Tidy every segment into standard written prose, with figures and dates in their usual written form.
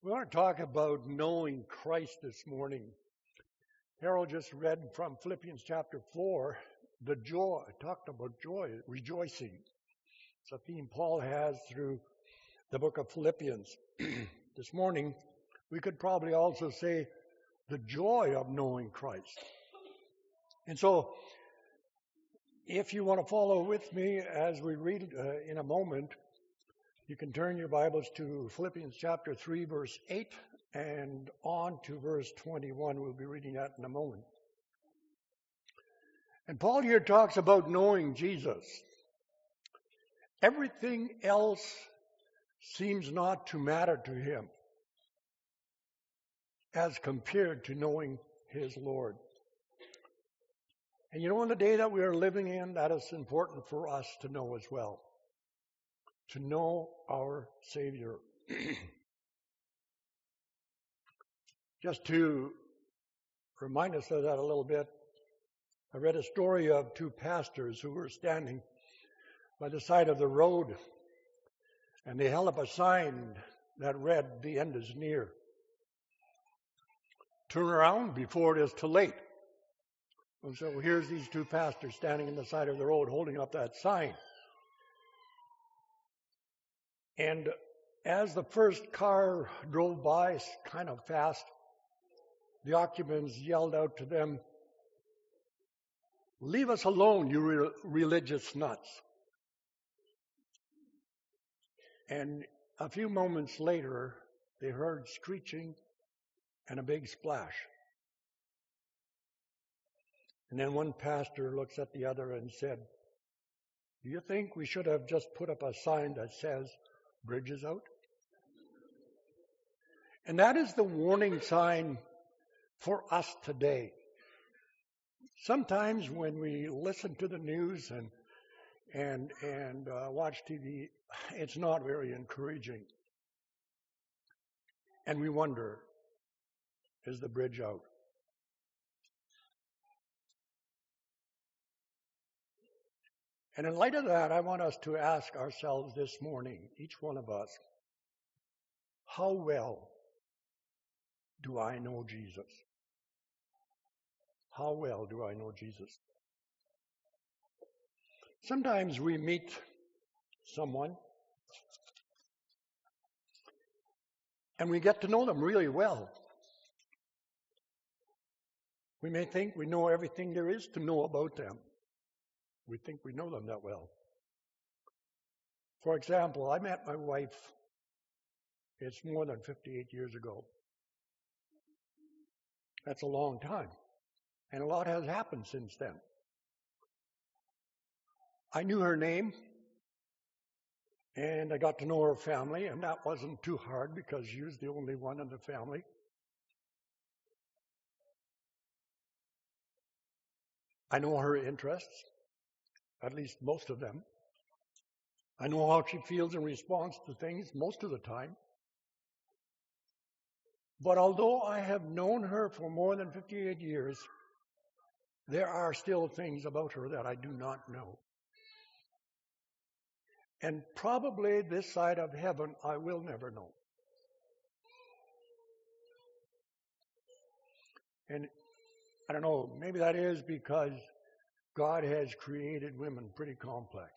We want to talk about knowing Christ this morning. Harold just read from Philippians chapter 4, the joy, talked about joy, rejoicing. It's a theme Paul has through the book of Philippians. This morning, we could probably also say the joy of knowing Christ. And so, if you want to follow with me as we read in a moment, you can turn your Bibles to Philippians chapter 3, verse 8, and on to verse 21. We'll be reading that in a moment. And Paul here talks about knowing Jesus. Everything else seems not to matter to him as compared to knowing his Lord. And you know, in the day that we are living in, that is important for us to know as well. To know our Savior. Just to remind us of that a little bit, I read a story of two pastors who were standing by the side of the road, and they held up a sign that read, "The end is near. Turn around before it is too late." And so here's these two pastors standing on the side of the road holding up that sign. And as the first car drove by kind of fast, the occupants yelled out to them, "Leave us alone, you religious nuts." And a few moments later, they heard screeching and a big splash. And then one pastor looks at the other and said, "Do you think we should have just put up a sign that says, 'Bridge is out'?" And that is the warning sign for us today. Sometimes when we listen to the news and watch TV, it's not very encouraging. And we wonder, is the bridge out? And in light of that, I want us to ask ourselves this morning, each one of us, how well do I know Jesus? How well do I know Jesus? Sometimes we meet someone and we get to know them really well. We may think we know everything there is to know about them. We think we know them that well. For example, I met my wife, it's more than 58 years ago. That's a long time. And a lot has happened since then. I knew her name, and I got to know her family, and that wasn't too hard because she was the only one in the family. I know her interests, at least most of them. I know how she feels in response to things most of the time. But although I have known her for more than 58 years, there are still things about her that I do not know. And probably this side of heaven, I will never know. And I don't know, maybe that is because God has created women pretty complex.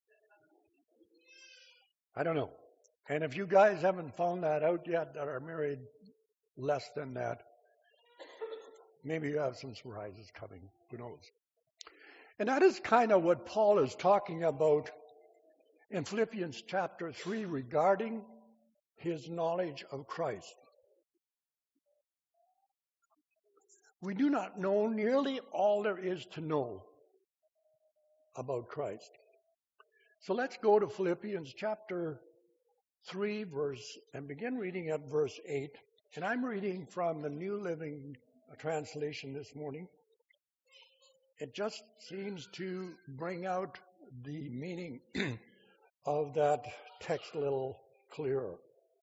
I don't know. And if you guys haven't found that out yet that are married less than that, maybe you have some surprises coming. Who knows? And that is kind of what Paul is talking about in Philippians chapter 3 regarding his knowledge of Christ. We do not know nearly all there is to know about Christ. So let's go to Philippians chapter 3 and begin reading at verse 8. And I'm reading from the New Living Translation this morning. It just seems to bring out the meaning of that text a little clearer.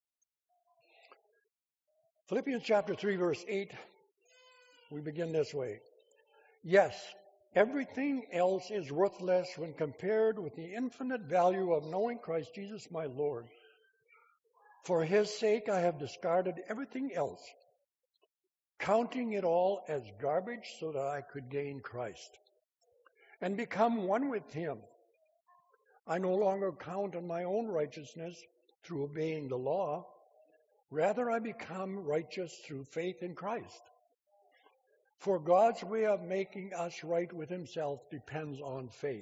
Philippians chapter 3, verse 8, we begin this way. "Yes, everything else is worthless when compared with the infinite value of knowing Christ Jesus my Lord. For his sake I have discarded everything else, counting it all as garbage so that I could gain Christ and become one with him. I no longer count on my own righteousness through obeying the law. Rather, I become righteous through faith in Christ. For God's way of making us right with himself depends on faith.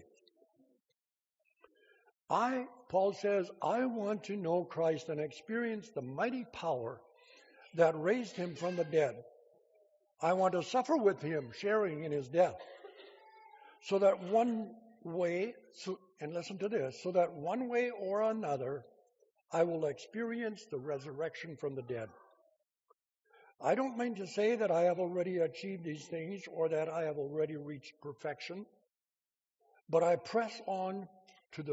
Paul says, I want to know Christ and experience the mighty power that raised him from the dead. I want to suffer with him, sharing in his death, so that one way or another, I will experience the resurrection from the dead. I don't mean to say that I have already achieved these things or that I have already reached perfection, but I press on to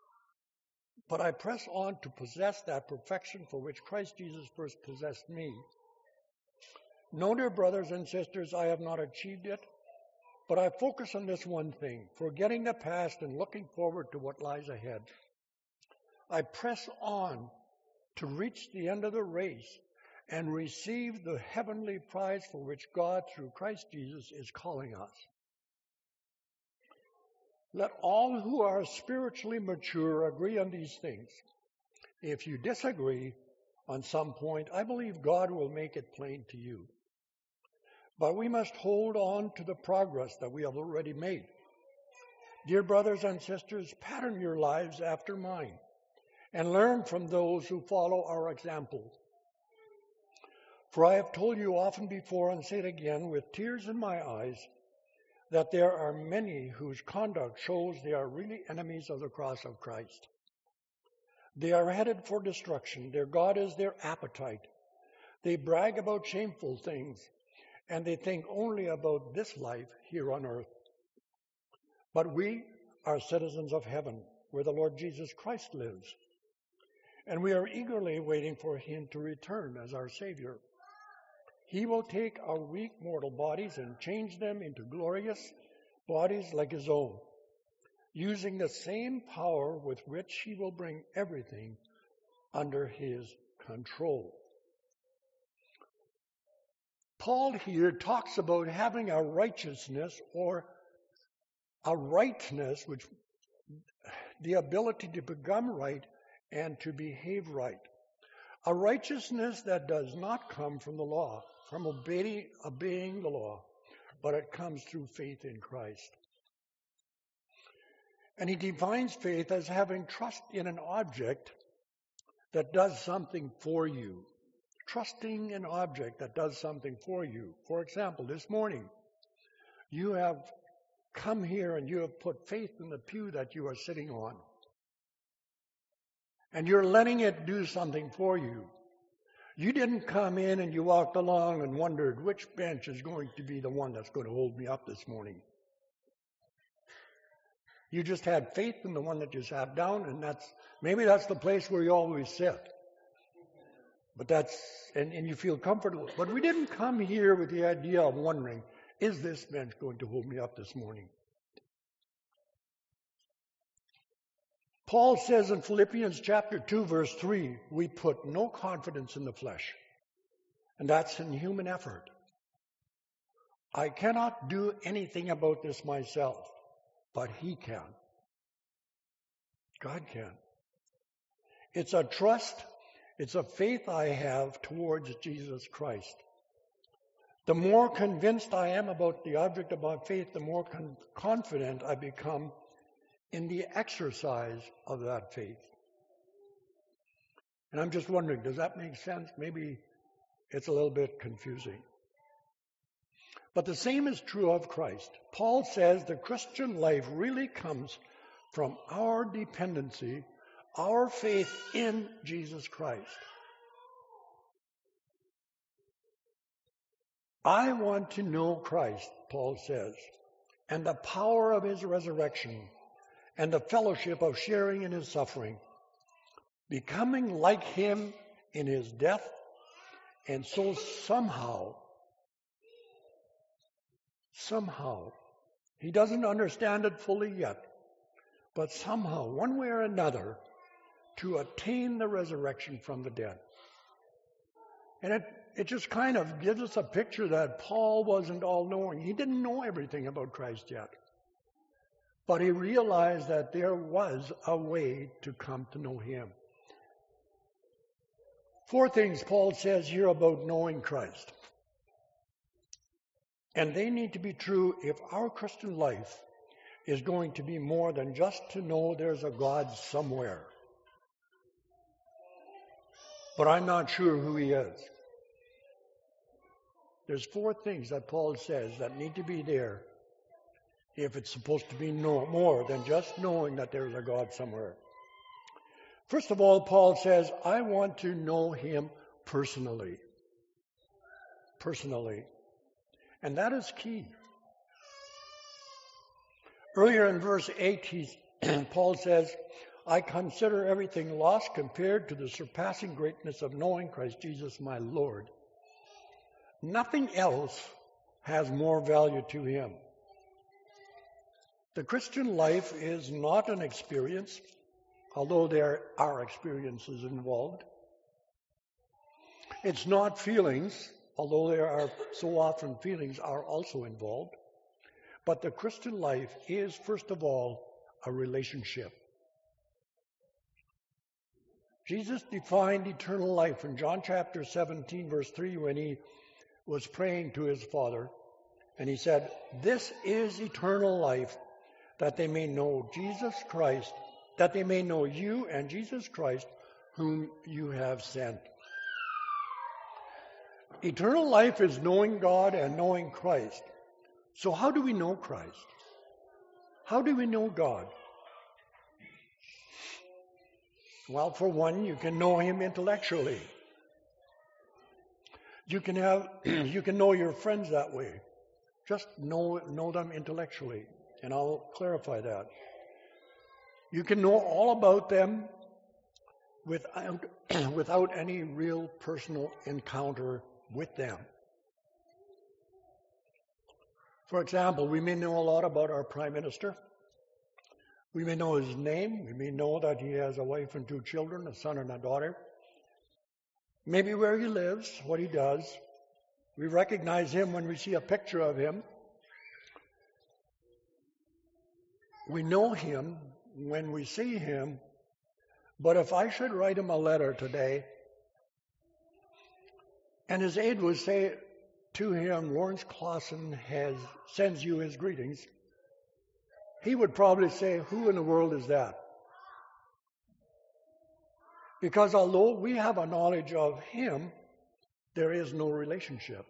possess that perfection for which Christ Jesus first possessed me. No, dear brothers and sisters, I have not achieved it, but I focus on this one thing, forgetting the past and looking forward to what lies ahead. I press on to reach the end of the race and receive the heavenly prize for which God, through Christ Jesus, is calling us. Let all who are spiritually mature agree on these things. If you disagree on some point, I believe God will make it plain to you. But we must hold on to the progress that we have already made. Dear brothers and sisters, pattern your lives after mine and learn from those who follow our example. For I have told you often before and say it again with tears in my eyes that there are many whose conduct shows they are really enemies of the cross of Christ. They are headed for destruction. Their God is their appetite. They brag about shameful things, and they think only about this life here on earth. But we are citizens of heaven, where the Lord Jesus Christ lives, and we are eagerly waiting for him to return as our Savior. He will take our weak mortal bodies and change them into glorious bodies like his own, using the same power with which he will bring everything under his control. Paul here talks about having a righteousness or a rightness, which the ability to become right and to behave right. A righteousness that does not come from the law, from obeying the law, but it comes through faith in Christ. And he defines faith as having trust in an object that does something for you. Trusting an object that does something for you. For example, this morning, you have come here and you have put faith in the pew that you are sitting on. And you're letting it do something for you. You didn't come in and you walked along and wondered which bench is going to be the one that's going to hold me up this morning. You just had faith in the one that you sat down, and maybe that's the place where you always sit. But and you feel comfortable. But we didn't come here with the idea of wondering, is this bench going to hold me up this morning? Paul says in Philippians chapter 2, verse 3, we put no confidence in the flesh. And that's in human effort. I cannot do anything about this myself, but he can. God can. It's a trust, it's a faith I have towards Jesus Christ. The more convinced I am about the object of my faith, the more confident I become in the exercise of that faith. And I'm just wondering, does that make sense? Maybe it's a little bit confusing. But the same is true of Christ. Paul says the Christian life really comes from our dependency, our faith in Jesus Christ. I want to know Christ, Paul says, and the power of his resurrection, and the fellowship of sharing in his suffering, becoming like him in his death, and so somehow, he doesn't understand it fully yet, but somehow, one way or another, to attain the resurrection from the dead. And it just kind of gives us a picture that Paul wasn't all-knowing. He didn't know everything about Christ yet. But he realized that there was a way to come to know him. 4 things Paul says here about knowing Christ. And they need to be true if our Christian life is going to be more than just to know there's a God somewhere. But I'm not sure who he is. There's 4 things that Paul says that need to be there if it's supposed to be more than just knowing that there's a God somewhere. First of all, Paul says, I want to know him personally. Personally. And that is key. Earlier in verse 8, Paul says, I consider everything lost compared to the surpassing greatness of knowing Christ Jesus my Lord. Nothing else has more value to him. The Christian life is not an experience, although there are experiences involved. It's not feelings, although there are so often feelings are also involved. But the Christian life is, first of all, a relationship. Jesus defined eternal life in John chapter 17, verse 3, when he was praying to his Father. And he said, this is eternal life, that they may know Jesus Christ, that they may know you and Jesus Christ, whom you have sent. Eternal life is knowing God and knowing Christ. So how do we know Christ? How do we know God? Well, for one, you can know him intellectually. You can know your friends that way. Just know them intellectually, and I'll clarify that. You can know all about them without any real personal encounter with them. For example, we may know a lot about our Prime Minister. We may know his name. We may know that he has a wife and 2 children, a son and a daughter. Maybe where he lives, what he does. We recognize him when we see a picture of him. We know him when we see him. But if I should write him a letter today, and his aide would say to him, Lawrence Clausen sends you his greetings, he would probably say, who in the world is that? Because although we have a knowledge of him, there is no relationship.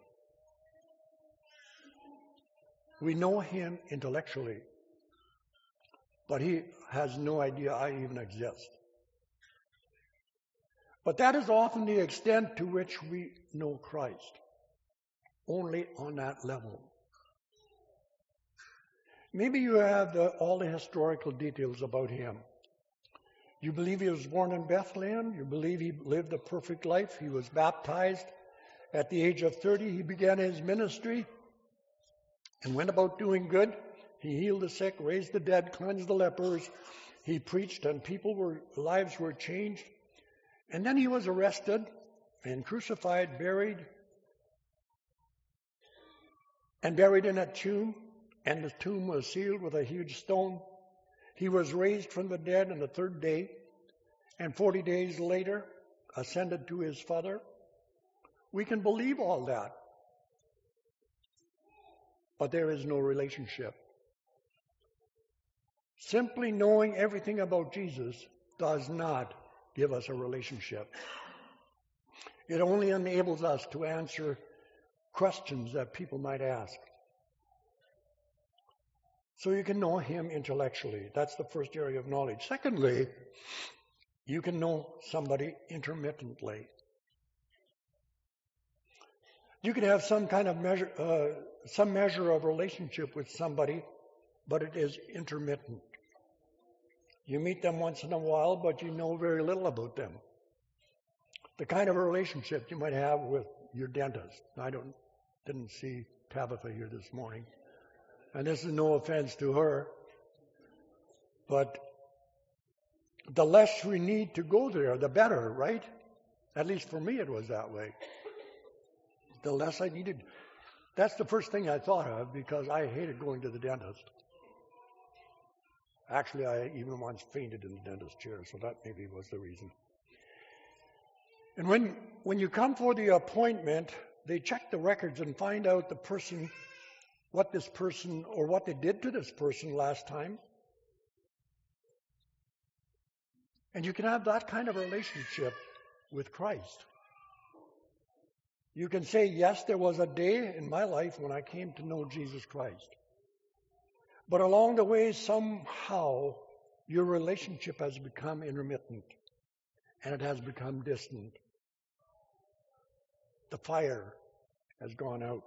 We know him intellectually, but he has no idea I even exist. But that is often the extent to which we know Christ, only on that level. Maybe you have all the historical details about him. You believe he was born in Bethlehem. You believe he lived a perfect life. He was baptized. At the age of 30, he began his ministry and went about doing good. He healed the sick, raised the dead, cleansed the lepers. He preached, and lives were changed. And then he was arrested and crucified, buried in a tomb. And the tomb was sealed with a huge stone. He was raised from the dead on the 3rd day, and 40 days later ascended to his Father. We can believe all that, but there is no relationship. Simply knowing everything about Jesus does not give us a relationship. It only enables us to answer questions that people might ask. So you can know him intellectually. That's the first area of knowledge. Secondly, you can know somebody intermittently. You can have some kind of measure of relationship with somebody, but it is intermittent. You meet them once in a while, but you know very little about them. The kind of relationship you might have with your dentist. I didn't see Tabitha here this morning. And this is no offense to her, but the less we need to go there, the better, right? At least for me it was that way. The less I needed. That's the first thing I thought of because I hated going to the dentist. Actually, I even once fainted in the dentist chair, so that maybe was the reason. And when you come for the appointment, they check the records and find out what this person or what they did to this person last time. And you can have that kind of relationship with Christ. You can say, yes, there was a day in my life when I came to know Jesus Christ. But along the way, somehow, your relationship has become intermittent. And it has become distant. The fire has gone out.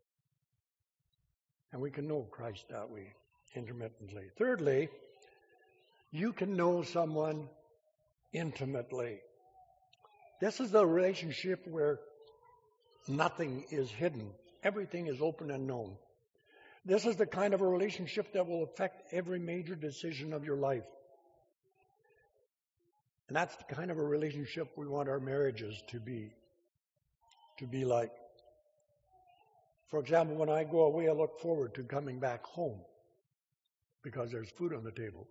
And we can know Christ that way, intermittently. Thirdly, you can know someone intimately. This is the relationship where nothing is hidden. Everything is open and known. This is the kind of a relationship that will affect every major decision of your life. And that's the kind of a relationship we want our marriages to be like. For example, when I go away, I look forward to coming back home because there's food on the table.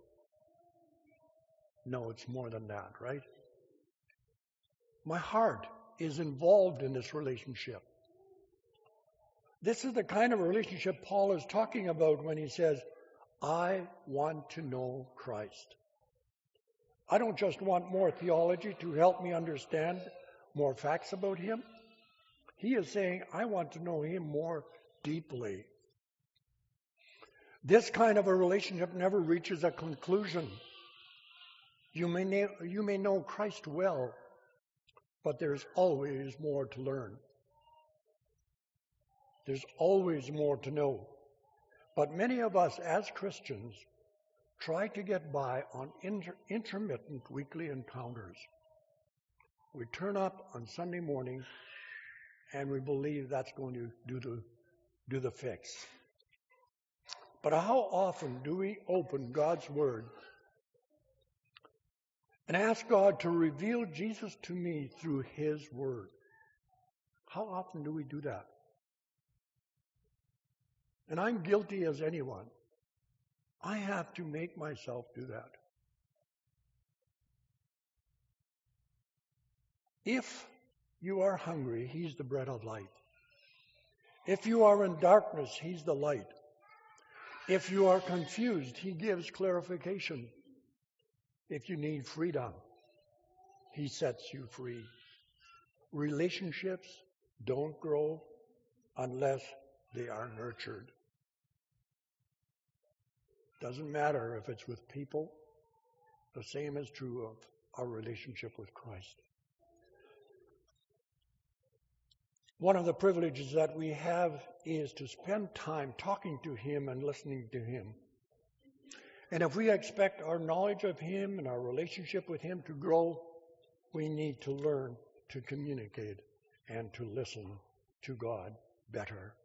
No, it's more than that, right? My heart is involved in this relationship. This is the kind of relationship Paul is talking about when he says, I want to know Christ. I don't just want more theology to help me understand more facts about him. He is saying, I want to know him more deeply. This kind of a relationship never reaches a conclusion. You may know Christ well, but there's always more to learn. There's always more to know. But many of us as Christians try to get by on intermittent weekly encounters. We turn up on Sunday morning and we believe that's going to do the fix. But how often do we open God's Word and ask God to reveal Jesus to me through His Word? How often do we do that? And I'm guilty as anyone. I have to make myself do that. If you are hungry, He's the bread of life. If you are in darkness, He's the light. If you are confused, He gives clarification. If you need freedom, He sets you free. Relationships don't grow unless they are nurtured. Doesn't matter if it's with people. The same is true of our relationship with Christ. One of the privileges that we have is to spend time talking to Him and listening to Him. And if we expect our knowledge of Him and our relationship with Him to grow, we need to learn to communicate and to listen to God better.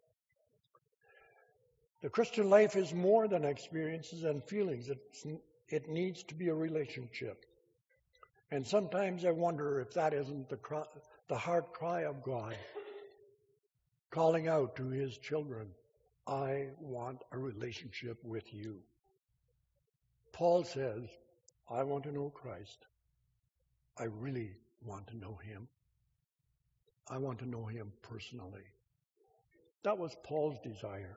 The Christian life is more than experiences and feelings. It needs to be a relationship. And sometimes I wonder if that isn't the heart cry of God, calling out to His children, I want a relationship with you. Paul says, I want to know Christ. I really want to know Him. I want to know Him personally. That was Paul's desire.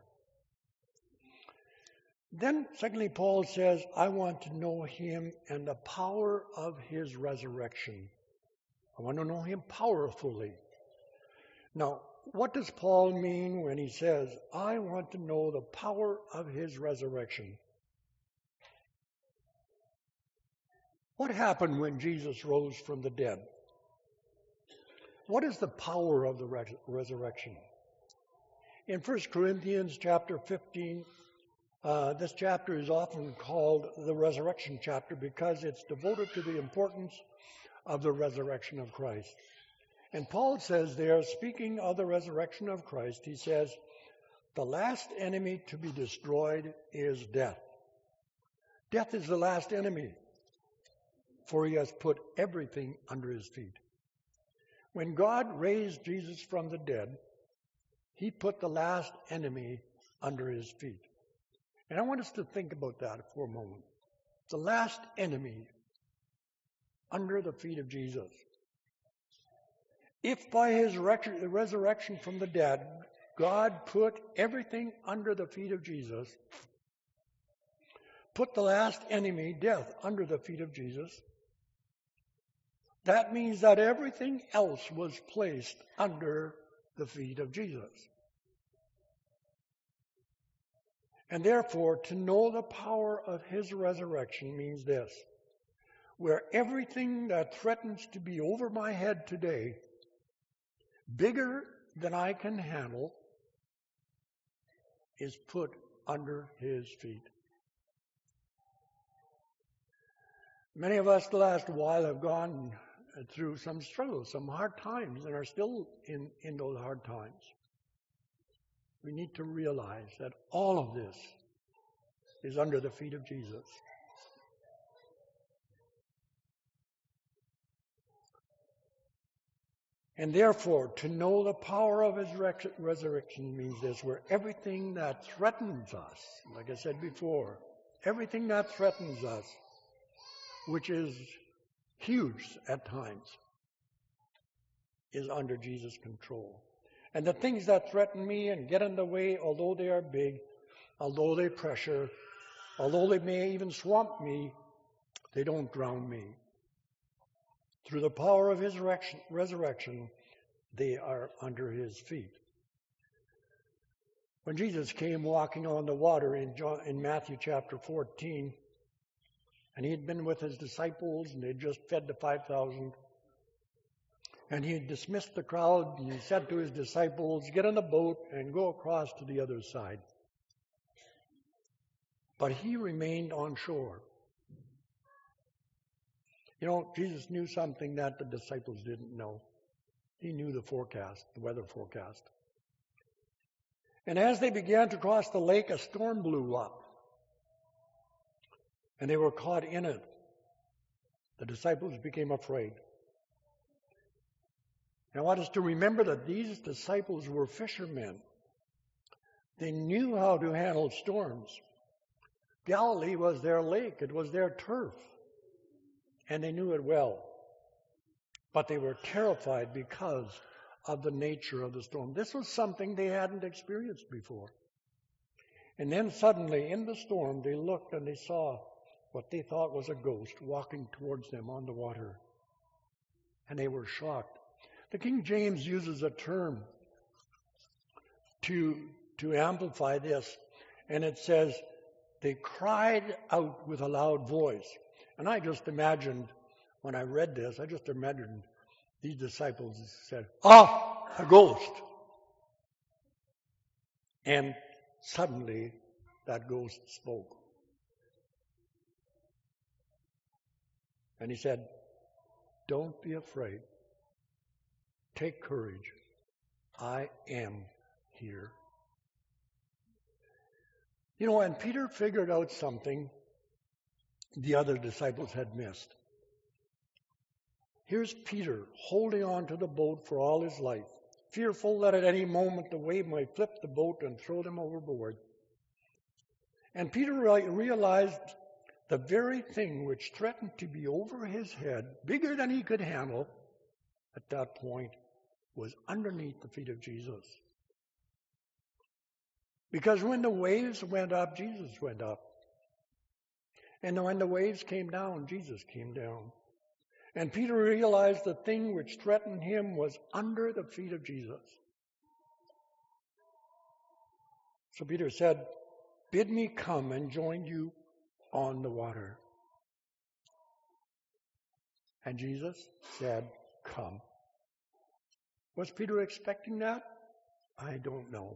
Then, secondly, Paul says, I want to know Him and the power of His resurrection. I want to know Him powerfully. Now, what does Paul mean when he says, I want to know the power of His resurrection? What happened when Jesus rose from the dead? What is the power of the resurrection? In 1 Corinthians chapter 15, this chapter is often called the resurrection chapter because it's devoted to the importance of the resurrection of Christ. And Paul says there, speaking of the resurrection of Christ, he says, the last enemy to be destroyed is death. Death is the last enemy. for he has put everything under his feet. When God raised Jesus from the dead, he put the last enemy under his feet. And I want us to think about that for a moment. The last enemy under the feet of Jesus. If by his resurrection from the dead, God put everything under the feet of Jesus, put the last enemy, death, under the feet of Jesus, that means that everything else was placed under the feet of Jesus. And therefore, to know the power of his resurrection means this: where everything that threatens to be over my head today, bigger than I can handle, is put under his feet. Many of us the last while have gone through some struggles, some hard times, and are still in those hard times. We need to realize that all of this is under the feet of Jesus. And therefore, to know the power of his resurrection means this: where everything that threatens us, like I said before, everything that threatens us, which is huge at times, is under Jesus' control. And the things that threaten me and get in the way, although they are big, although they pressure, although they may even swamp me, they don't drown me. Through the power of his resurrection, they are under his feet. When Jesus came walking on the water in Matthew chapter 14, and he had been with his disciples, and they'd just fed the 5,000, and he had dismissed the crowd, and he said to his disciples, "Get in the boat and go across to the other side." But he remained on shore. You know, Jesus knew something that the disciples didn't know. He knew the forecast, the weather forecast. And as they began to cross the lake, a storm blew up, and they were caught in it. The disciples became afraid. And I want us to remember that these disciples were fishermen. They knew how to handle storms. Galilee was their lake. It was their turf. And they knew it well. But they were terrified because of the nature of the storm. This was something they hadn't experienced before. And then suddenly, in the storm, they looked and they saw what they thought was a ghost walking towards them on the water. And they were shocked. The King James uses a term to amplify this, and it says, they cried out with a loud voice. And I just imagined, when I read this, I just imagined these disciples said, "Ah, a ghost." And suddenly, that ghost spoke. And he said, "Don't be afraid. Take courage. I am here." You know, and Peter figured out something the other disciples had missed. Here's Peter holding on to the boat for all his life, fearful that at any moment the wave might flip the boat and throw them overboard. And Peter realized the very thing which threatened to be over his head, bigger than he could handle, at that point, was underneath the feet of Jesus. Because when the waves went up, Jesus went up. And when the waves came down, Jesus came down. And Peter realized the thing which threatened him was under the feet of Jesus. So Peter said, "Bid me come and join you on the water." And Jesus said, "Come." Was Peter expecting that? I don't know.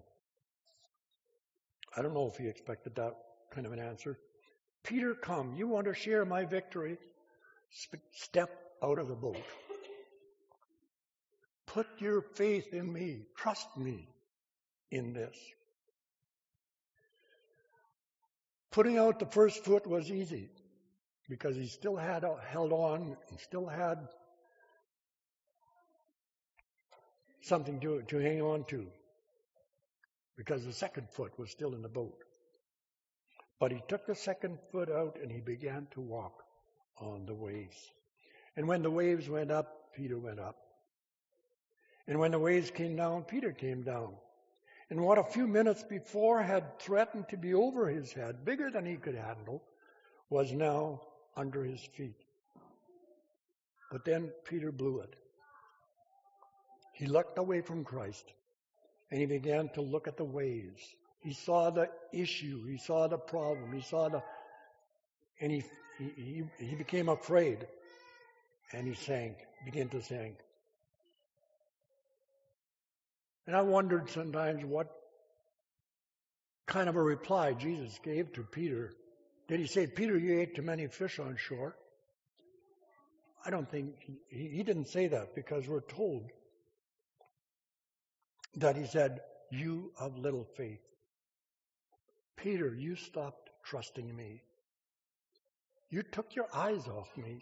I don't know if he expected that kind of an answer. "Peter, come. You want to share my victory? Step out of the boat. Put your faith in me. Trust me in this." Putting out the first foot was easy. because he still had held on and still had something to hang on to, because the second foot was still in the boat. But he took the second foot out and he began to walk on the waves. And when the waves went up, Peter went up. And when the waves came down, Peter came down. And what a few minutes before had threatened to be over his head, bigger than he could handle, was now under his feet. But then Peter blew it. He looked away from Christ and he began to look at the waves. He saw the issue. He saw the problem. And he became afraid, and he began to sink. And I wondered sometimes what kind of a reply Jesus gave to Peter. Did he say, "Peter, you ate too many fish on shore"? I don't think he didn't say that, because we're told that he said, "You of little faith. Peter, you stopped trusting me. You took your eyes off me."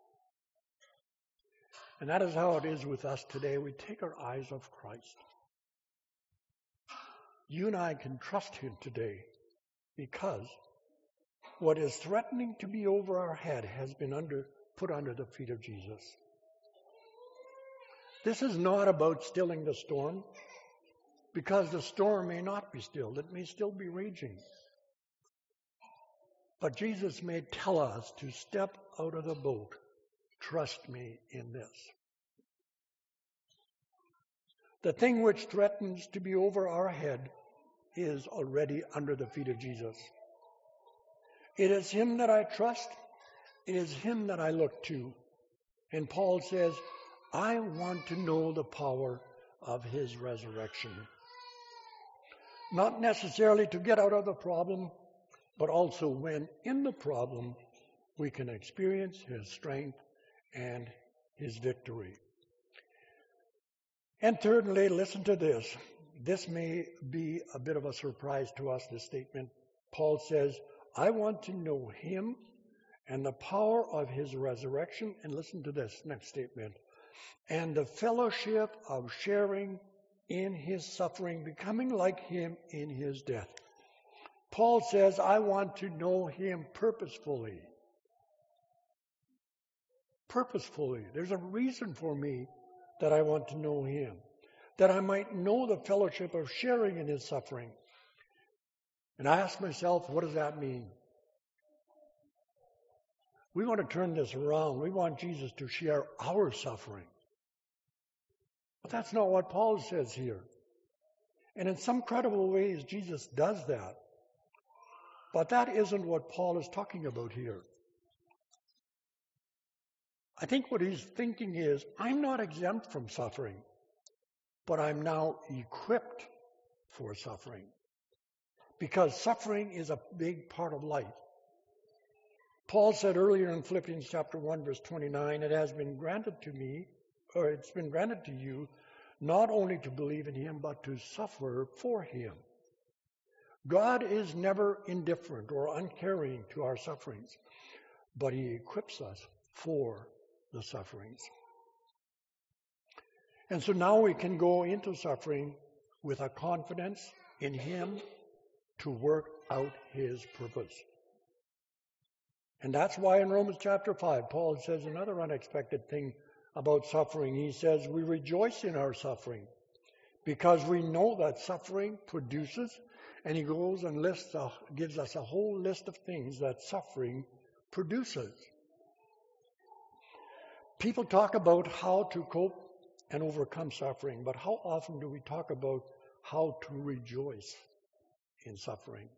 And that is how it is with us today. We take our eyes off Christ. You and I can trust him today, because what is threatening to be over our head has been put under the feet of Jesus. This is not about stilling the storm, because the storm may not be stilled. It may still be raging. But Jesus may tell us to step out of the boat. Trust me in this. The thing which threatens to be over our head is already under the feet of Jesus. It is him that I trust. It is him that I look to. And Paul says, I want to know the power of his resurrection. Not necessarily to get out of the problem, but also when in the problem, we can experience his strength and his victory. And thirdly, listen to this. This may be a bit of a surprise to us, this statement. Paul says, I want to know him and the power of his resurrection. And listen to this next statement. And the fellowship of sharing in his suffering, becoming like him in his death. Paul says, I want to know him purposefully. Purposefully. There's a reason for me that I want to know him, that I might know the fellowship of sharing in his suffering. And I ask myself, what does that mean? We want to turn this around. We want Jesus to share our suffering. But that's not what Paul says here. And in some credible ways, Jesus does that. But that isn't what Paul is talking about here. I think what he's thinking is, I'm not exempt from suffering, but I'm now equipped for suffering. Because suffering is a big part of life. Paul said earlier in Philippians chapter 1, verse 29, it has been granted to me, or it's been granted to you, not only to believe in him, but to suffer for him. God is never indifferent or uncaring to our sufferings, but he equips us for the sufferings. And so now we can go into suffering with a confidence in him to work out his purpose. And that's why in Romans chapter 5, Paul says another unexpected thing about suffering. He says, we rejoice in our suffering because we know that suffering produces, and he goes and gives us a whole list of things that suffering produces. People talk about how to cope and overcome suffering, but how often do we talk about how to rejoice in suffering?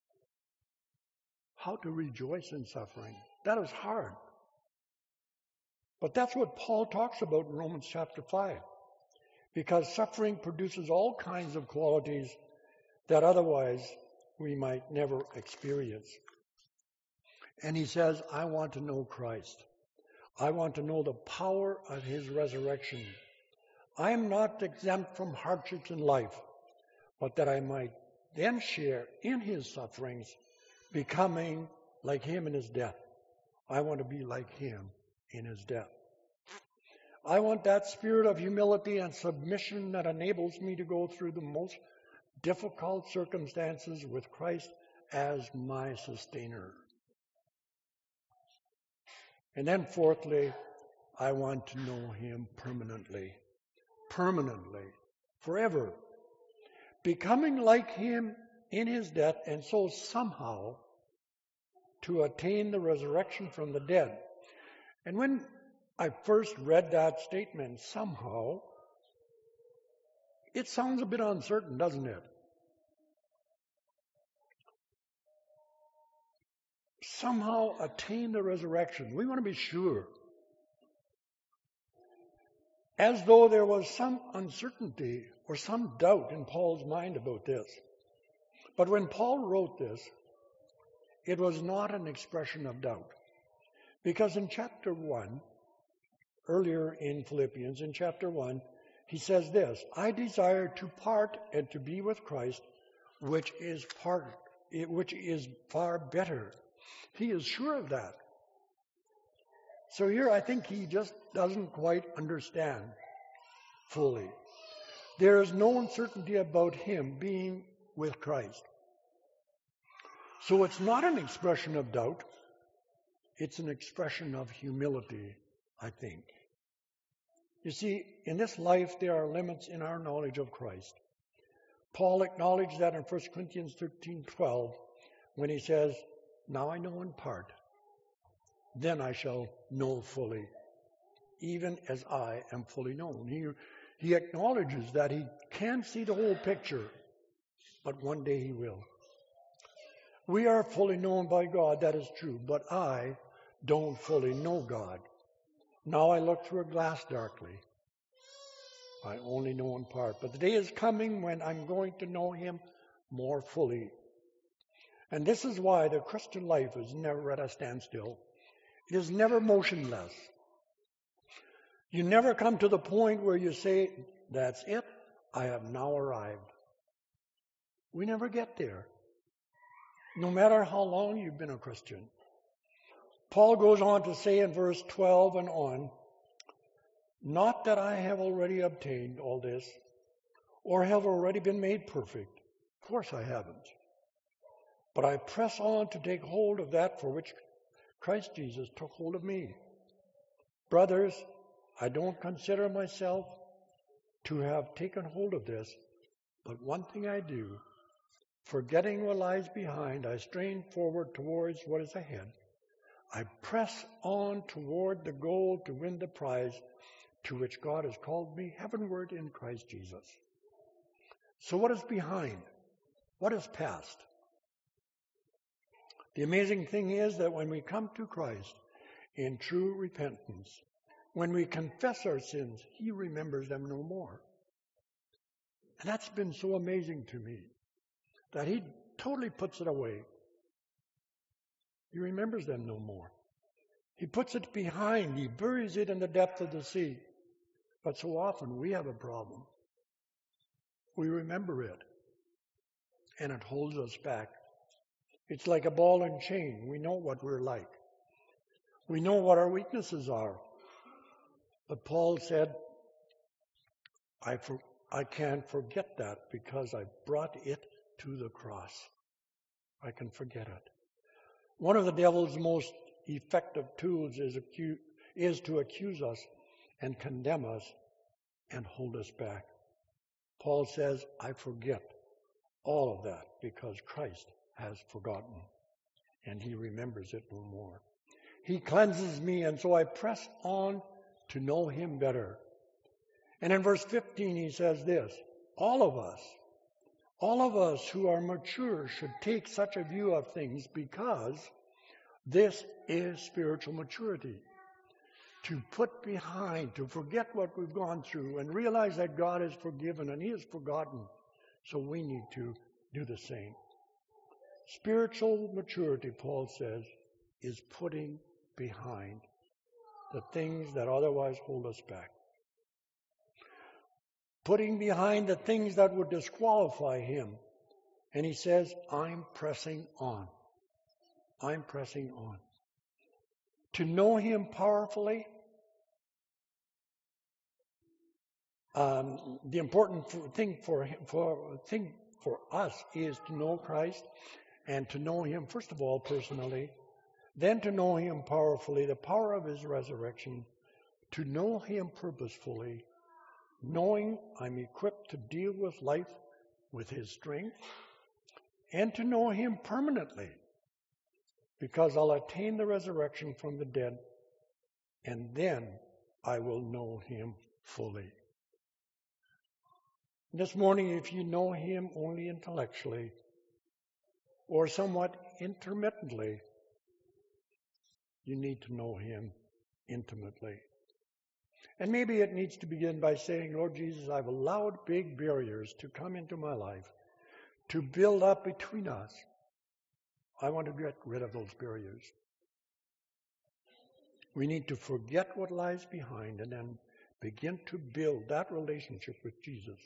How to rejoice in suffering. That is hard. But that's what Paul talks about in Romans chapter 5. Because suffering produces all kinds of qualities that otherwise we might never experience. And he says, I want to know Christ. I want to know the power of his resurrection. I am not exempt from hardships in life, but that I might then share in his sufferings, becoming like him in his death. I want to be like him in his death. I want that spirit of humility and submission that enables me to go through the most difficult circumstances with Christ as my sustainer. And then fourthly, I want to know him permanently, forever, becoming like him in his death, and so somehow to attain the resurrection from the dead. And when I first read that statement, somehow, it sounds a bit uncertain, doesn't it? Somehow attain the resurrection. We want to be sure. As though there was some uncertainty or some doubt in Paul's mind about this. But when Paul wrote this, it was not an expression of doubt. Because in chapter 1, earlier in Philippians, in chapter 1, he says this, I desire to part and to be with Christ, which is far better. He is sure of that. So here I think he just doesn't quite understand fully. There is no uncertainty about him being with Christ. So it's not an expression of doubt. It's an expression of humility, I think. You see, in this life there are limits in our knowledge of Christ. Paul acknowledged that in 1 Corinthians 13:12 when he says, now I know in part, then I shall know fully, even as I am fully known. He acknowledges that he can't see the whole picture, but one day he will. We are fully known by God, that is true, but I don't fully know God. Now I look through a glass darkly. I only know in part, but the day is coming when I'm going to know him more fully. And this is why the Christian life is never at a standstill. It is never motionless. You never come to the point where you say, that's it, I have now arrived. We never get there, no matter how long you've been a Christian. Paul goes on to say in verse 12 and on, not that I have already obtained all this, or have already been made perfect. Of course I haven't. But I press on to take hold of that for which Christ Jesus took hold of me. Brothers, I don't consider myself to have taken hold of this, but one thing I do, forgetting what lies behind, I strain forward towards what is ahead. I press on toward the goal to win the prize to which God has called me heavenward in Christ Jesus. So what is behind? What is past? The amazing thing is that when we come to Christ in true repentance, when we confess our sins, he remembers them no more. And that's been so amazing to me, that he totally puts it away. He remembers them no more. He puts it behind. He buries it in the depth of the sea. But so often we have a problem. We remember it, and it holds us back. It's like a ball and chain. We know what we're like. We know what our weaknesses are. But Paul said, I can't forget that because I brought it to the cross. I can forget it. One of the devil's most effective tools is to accuse us and condemn us and hold us back. Paul says, I forget all of that because Christ has forgotten, and he remembers it no more. He cleanses me, and so I press on to know him better. And in verse 15 he says this, all of us who are mature should take such a view of things, because this is spiritual maturity. To put behind, to forget what we've gone through and realize that God has forgiven and he has forgotten. So we need to do the same. Spiritual maturity, Paul says, is putting behind the things that otherwise hold us back. Putting behind the things that would disqualify him. And he says, I'm pressing on. I'm pressing on. To know Him powerfully. The important thing for us is to know Christ and to know Him, first of all, personally, then to know Him powerfully, the power of His resurrection, to know Him purposefully, knowing I'm equipped to deal with life with His strength, and to know Him permanently, because I'll attain the resurrection from the dead, and then I will know Him fully. This morning, if you know Him only intellectually or somewhat intermittently, you need to know Him intimately. And maybe it needs to begin by saying, Lord Jesus, I've allowed big barriers to come into my life, to build up between us. I want to get rid of those barriers. We need to forget what lies behind and then begin to build that relationship with Jesus.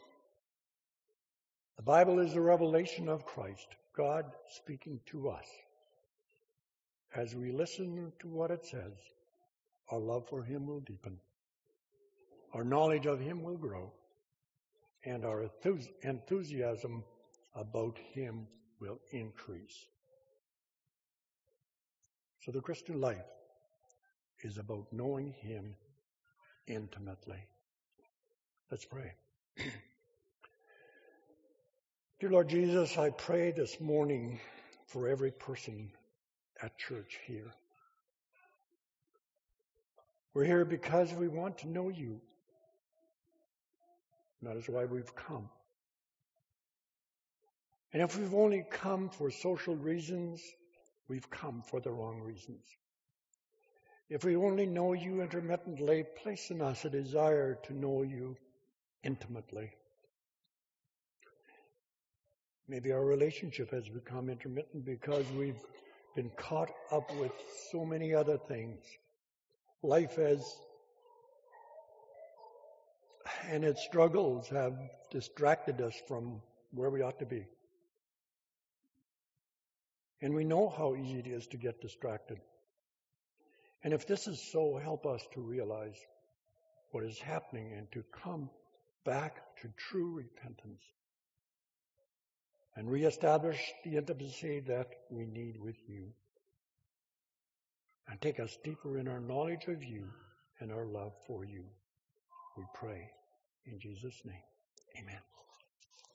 The Bible is a revelation of Christ, God speaking to us. As we listen to what it says, our love for Him will deepen, our knowledge of Him will grow, and our enthusiasm about Him will increase. So the Christian life is about knowing Him intimately. Let's pray. Dear Lord Jesus, I pray this morning for every person at church here. We're here because we want to know You. That is why we've come. And if we've only come for social reasons, we've come for the wrong reasons. If we only know You intermittently, place in us a desire to know You intimately. Maybe our relationship has become intermittent because we've been caught up with so many other things. Life and its struggles have distracted us from where we ought to be. And we know how easy it is to get distracted. And if this is so, help us to realize what is happening and to come back to true repentance and reestablish the intimacy that we need with You. And take us deeper in our knowledge of You and our love for You. We pray in Jesus' name. Amen.